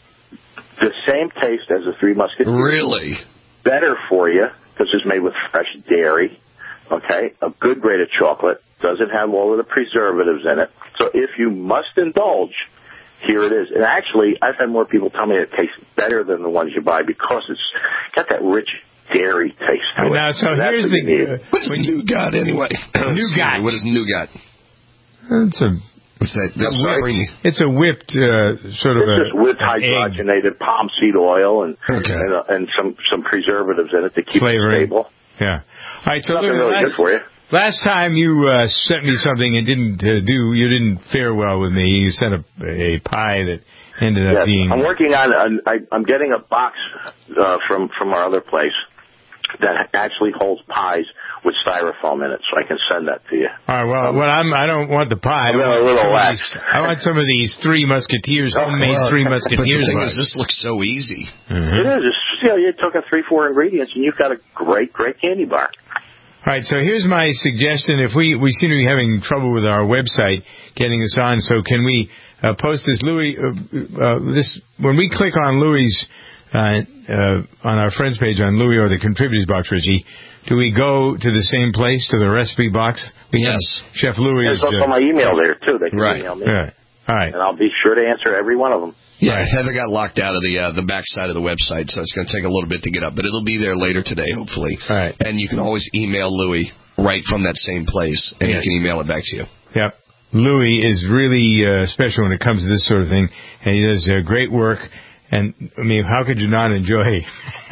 S7: the same taste as the Three Musketeers.
S3: Really?
S7: Better for you because it's made with fresh dairy. Okay, a good grade of chocolate, doesn't have all of the preservatives in it. So if you must indulge, here it is. And actually, I've had more people tell me it tastes better than the ones you buy because it's got that rich dairy taste to it.
S1: Now, so
S7: and
S1: here's the...
S3: Uh, what is nougat anyway?
S1: Nougat.
S3: What is nougat?
S1: It's a...
S3: What's that? That's
S1: a whipped, it's a whipped uh, sort of
S7: it's
S1: a...
S7: just whipped hydrogenated palm seed oil and
S3: okay.
S7: and, uh, and some, some preservatives in it to keep
S1: Flavoring.
S7: it stable.
S1: Yeah. All right, so
S7: Nothing
S1: Louis,
S7: really
S1: last,
S7: good for you.
S1: Last time you uh, sent me something and didn't uh, do, you didn't fare well with me. You sent a, a pie that ended up
S7: yes,
S1: being...
S7: I'm working on, on I, I'm getting a box uh, from, from our other place that actually holds pies with styrofoam in it, so I can send that to you.
S1: All right, well, um, well I'm, I don't want the pie. I,
S7: I'm
S1: want
S7: a little wax.
S1: These, I want some of these Three Musketeers, homemade well, Three Musketeers.
S3: But the thing
S1: pies.
S3: is, this looks so easy.
S1: Mm-hmm.
S7: It is. It's, you know, you took a three, four ingredients, and you've got a great, great candy bar.
S1: All right, so here's my suggestion. If we, we seem to be having trouble with our website getting this on, so can we uh, post this, Louis? Uh, uh, this when we click on Louis' uh, uh, on our friends page on Louis or the contributors box, Richie, do we go to the same place, to the recipe box? We
S3: yes.
S1: Have Chef Louis.
S7: There's
S1: is,
S7: also
S1: uh,
S7: my email there too. They can
S3: right.
S7: email me.
S1: Right. All right.
S7: And I'll be sure to answer every one of them.
S3: Yeah,
S1: right.
S3: Heather got locked out of the uh, the back side of the website, so it's going to take a little bit to get up, but it'll be there later today, hopefully.
S1: All right.
S3: And you can always email Louis right from that same place, and
S1: yes.
S3: he can email it back to you.
S1: Yep. Louis is really uh, special when it comes to this sort of thing, and he does uh, great work. And, I mean, how could you not enjoy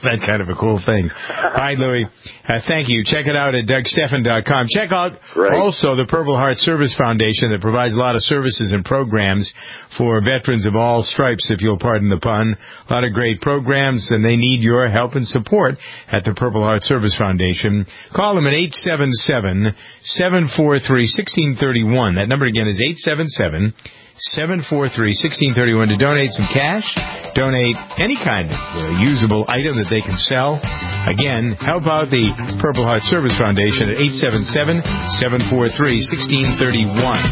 S1: that kind of a cool thing. All right, Louis. Uh, thank you. Check it out at Doug Stephan dot com. Check out
S7: Right.
S1: also the Purple Heart Service Foundation that provides a lot of services and programs for veterans of all stripes, if you'll pardon the pun. A lot of great programs, and they need your help and support at the Purple Heart Service Foundation. Call them at eight seven seven, seven four three, one six three one. That number again is eight seven seven, seven four three, one six three one to donate some cash, donate any kind of uh, usable item that they can sell. Again, help out the Purple Heart Service Foundation at eight seven seven, seven four three, one six three one.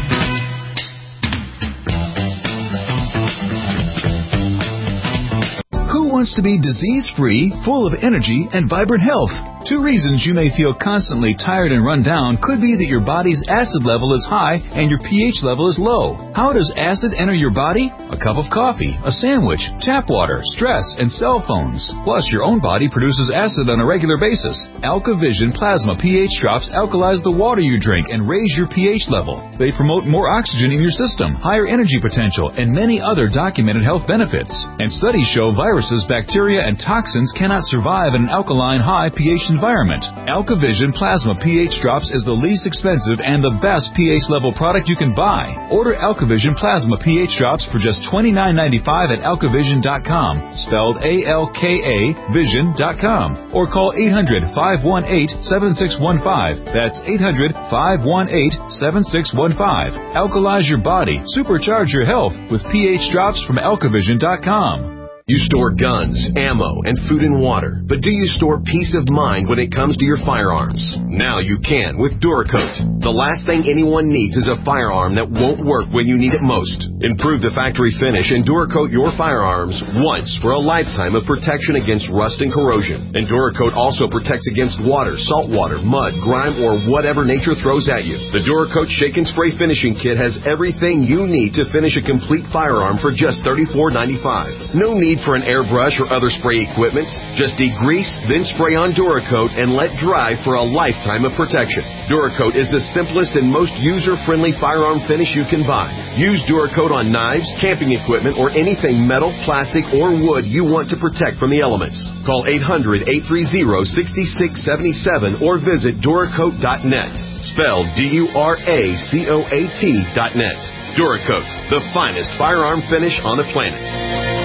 S8: Who wants to be disease-free, full of energy, and vibrant health? Two reasons you may feel constantly tired and run down could be that your body's acid level is high and your pH level is low. How does acid enter your body? A cup of coffee, a sandwich, tap water, stress, and cell phones. Plus, your own body produces acid on a regular basis. AlkaVision Plasma pH drops alkalize the water you drink and raise your pH level. They promote more oxygen in your system, higher energy potential, and many other documented health benefits. And studies show viruses, bacteria, and toxins cannot survive in an alkaline high pH environment. AlkaVision Plasma pH Drops is the least expensive and the best pH level product you can buy. Order AlkaVision Plasma pH Drops for just twenty-nine ninety-five at alkavision dot com, spelled A L K A vision dot com, or call eight hundred, five one eight, seven six one five. That's eight hundred, five one eight, seven six one five. Alkalize your body, supercharge your health with pH Drops from alkavision dot com.
S10: You store guns, ammo, and food and water, but do you store peace of mind when it comes to your firearms? Now you can with Duracoat. The last thing anyone needs is a firearm that won't work when you need it most. Improve the factory finish and Duracoat your firearms once for a lifetime of protection against rust and corrosion. And Duracoat also protects against water, salt water, mud, grime, or whatever nature throws at you. The Duracoat Shake and Spray Finishing Kit has everything you need to finish a complete firearm for just thirty-four ninety-five. No need for an airbrush or other spray equipment. Just degrease, then spray on Duracoat and let dry for a lifetime of protection. Duracoat is the simplest and most user-friendly firearm finish you can buy. Use Duracoat on knives, camping equipment, or anything metal, plastic, or wood you want to protect from the elements. Call eight hundred, eight three zero, six six seven seven or visit Duracoat dot net. Spelled D U R A C O A T dot net. Duracoat, the finest firearm finish on the planet.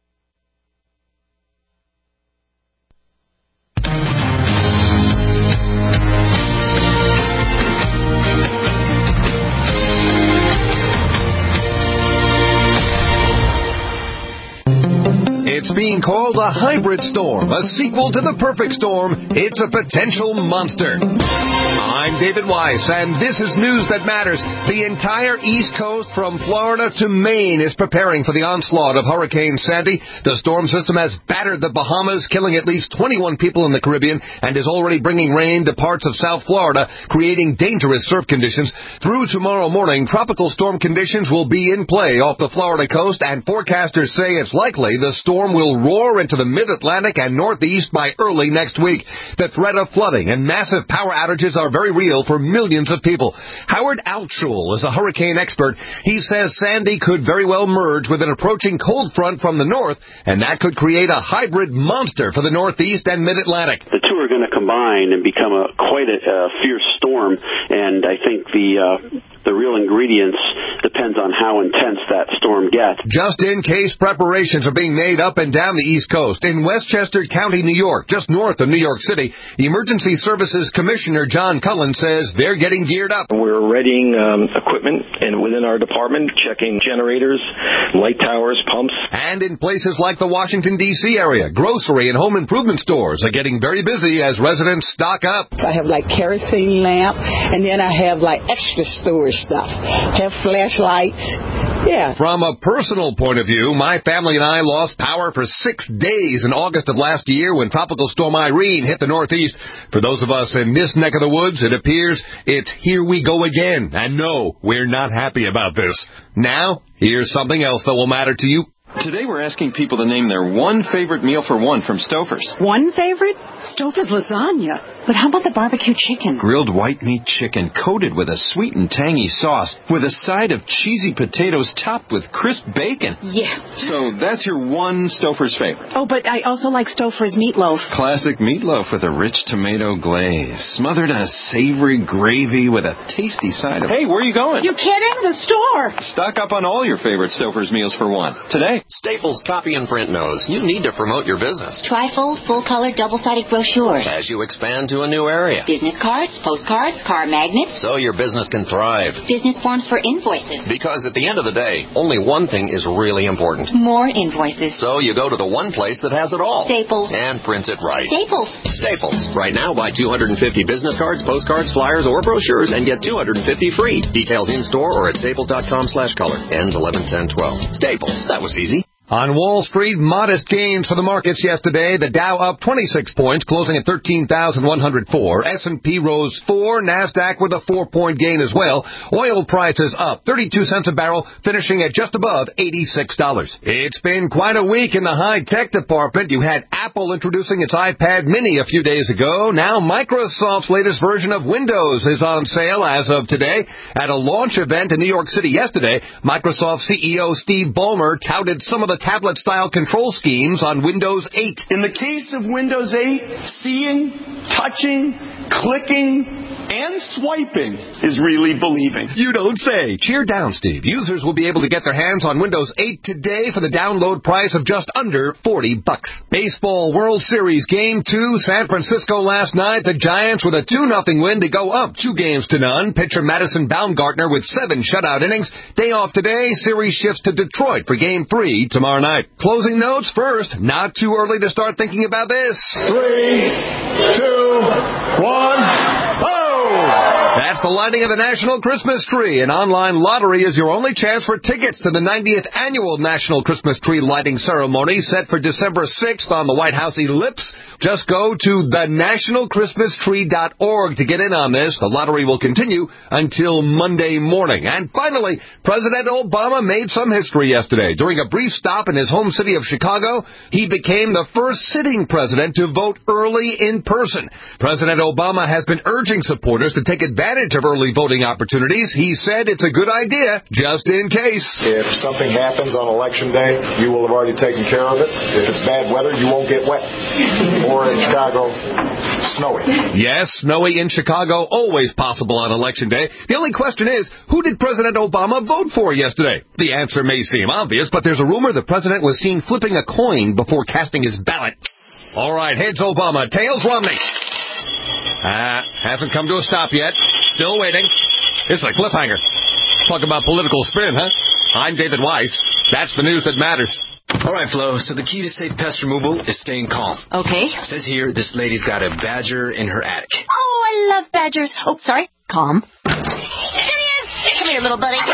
S12: It's being called a hybrid storm, a sequel to the perfect storm. It's a potential monster. I'm David Weiss, and this is news that matters. The entire East Coast from Florida to Maine is preparing for the onslaught of Hurricane Sandy. The storm system has battered the Bahamas, killing at least twenty-one people in the Caribbean, and is already bringing rain to parts of South Florida, creating dangerous surf conditions. Through tomorrow morning, tropical storm conditions will be in play off the Florida coast, and forecasters say it's likely the storm will roar into the mid-Atlantic and northeast by early next week. The threat of flooding and massive power outages are very real for millions of people. Howard Altschul is a hurricane expert. He says Sandy could very well merge with an approaching cold front from the north, and that could create a hybrid monster for the northeast and mid-Atlantic.
S23: The two are going to combine and become a quite a, a fierce storm, and I think the uh, the real ingredients depends on how intense that storm gets.
S12: Just in case preparations are being made up and down the East Coast. In Westchester County, New York, just north of New York City, Emergency Services Commissioner John Cullen says they're getting geared up.
S24: We're readying um, equipment and within our department, checking generators, light towers, pumps.
S12: And in places like the Washington, D C area, grocery and home improvement stores are getting very busy as residents stock up.
S16: I have like kerosene lamp, and then I have like extra storage stuff. Have flashlights. Yeah.
S12: From a personal point of view, my family and I lost power for six days in August of last year when Tropical Storm Irene hit the Northeast. For those of us in this neck of the woods, it appears it's here we go again. And no, we're not happy about this. Now, here's something else that will matter to you.
S2: Today we're asking people to name their one favorite meal for one from Stouffer's.
S6: One favorite? Stouffer's lasagna. But how about the barbecue chicken?
S2: Grilled white meat chicken coated with a sweet and tangy sauce with a side of cheesy potatoes topped with crisp bacon.
S6: Yes.
S2: So that's your one Stouffer's favorite.
S6: Oh, but I also like Stouffer's meatloaf.
S2: Classic meatloaf with a rich tomato glaze, smothered in a savory gravy with a tasty side of... Hey, where are you going?
S6: You kidding? The store.
S2: Stock up on all your favorite Stouffer's meals for one today.
S14: Staples Copy and Print knows you need to promote your business.
S11: Trifold, full-color, double-sided brochures.
S14: As you expand to a new area.
S11: Business cards, postcards, car magnets.
S14: So your business can thrive.
S11: Business forms for invoices.
S14: Because at the end of the day, only one thing is really important.
S11: More invoices.
S14: So you go to the one place that has it all.
S11: Staples.
S14: And prints it right.
S11: Staples.
S14: Staples. Right now, buy two hundred fifty business cards, postcards, flyers, or brochures and get two hundred fifty free. Details in-store or at staples.com slash color. Ends eleven ten twelve. Staples. That was easy.
S12: On Wall Street, modest gains for the markets yesterday. The Dow up twenty-six points, closing at thirteen thousand one hundred four. S and P rose four. NASDAQ with a four-point gain as well. Oil prices up thirty-two cents a barrel, finishing at just above eighty-six dollars. It's been quite a week in the high-tech department. You had Apple introducing its iPad mini a few days ago. Now Microsoft's latest version of Windows is on sale as of today. At a launch event in New York City yesterday, Microsoft C E O Steve Ballmer touted some of the tablet-style control schemes on Windows eight.
S18: In the case of Windows eight, seeing, touching, clicking, and swiping is really believing.
S12: You don't say. Cheer down, Steve. Users will be able to get their hands on Windows eight today for the download price of just under forty bucks. Baseball World Series Game two, San Francisco last night. The Giants with a two nothing win to go up two games to none. Pitcher Madison Baumgartner with seven shutout innings. Day off today. Series shifts to Detroit for Game three tomorrow night. Closing notes first. Not too early to start thinking about this.
S18: Three, two, one, oh!
S12: That's the lighting of the National Christmas Tree. An online lottery is your only chance for tickets to the ninetieth Annual National Christmas Tree Lighting Ceremony set for December sixth on the White House Ellipse. Just go to the national christmas tree dot org to get in on this. The lottery will continue until Monday morning. And finally, President Obama made some history yesterday. During a brief stop in his home city of Chicago, he became the first sitting president to vote early in person. President Obama has been urging supporters to take advantage of early voting opportunities. He said it's a good idea, just in case.
S25: If something happens on Election Day, you will have already taken care of it. If it's bad weather, you won't get wet. Or in Chicago, snowy.
S12: Yes, snowy in Chicago, always possible on Election Day. The only question is, who did President Obama vote for yesterday? The answer may seem obvious, but there's a rumor the president was seen flipping a coin before casting his ballot. All right, heads Obama, tails Romney. Ah, hasn't come to a stop yet. Still waiting. It's a cliffhanger. Talk about political spin, huh? I'm David Weiss. That's the news that matters.
S26: All right, Flo, so the key to safe pest removal is staying calm.
S5: Okay.
S26: It says here this lady's got a badger in her attic.
S5: Oh, I love badgers. Oh, sorry. Calm. There he is. Come here, little buddy.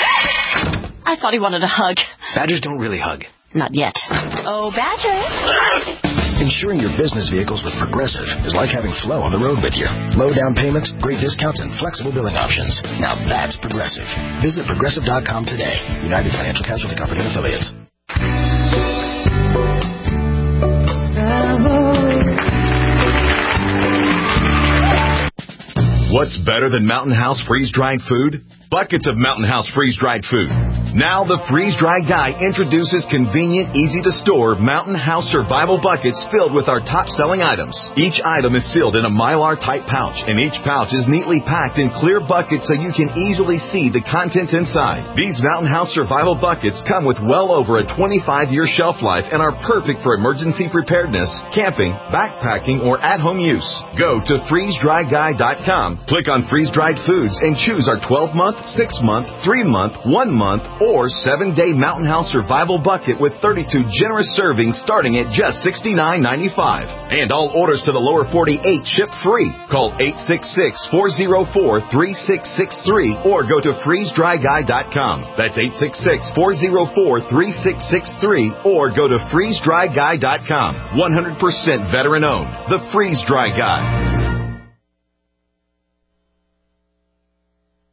S5: I thought he wanted a hug.
S26: Badgers don't really hug.
S5: Not yet. Oh, badger.
S27: Insuring your business vehicles with Progressive is like having Flo on the road with you. Low down payments, great discounts, and flexible billing options. Now that's Progressive. Visit Progressive dot com today. United Financial Casualty Company and Affiliates.
S28: What's better than Mountain House freeze-dried food? Buckets of Mountain House freeze-dried food. Now the freeze-dried guy introduces convenient, easy-to-store Mountain House survival buckets filled with our top-selling items. Each item is sealed in a Mylar-type pouch, and each pouch is neatly packed in clear buckets so you can easily see the contents inside. These Mountain House survival buckets come with well over a twenty-five year shelf life and are perfect for emergency preparedness, camping, backpacking, or at-home use. Go to freeze dry guy dot com, click on freeze-dried foods, and choose our twelve month, six month, three month, one month, or seven day Mountain House survival bucket with thirty-two generous servings starting at just sixty-nine ninety-five. And all orders to the lower forty-eight ship free. Call eight six six, four oh four, three six six three or go to freeze dry guy dot com. That's eight six six, four oh four, three six six three or go to freeze dry guy dot com. one hundred percent veteran owned. The Freeze Dry Guy.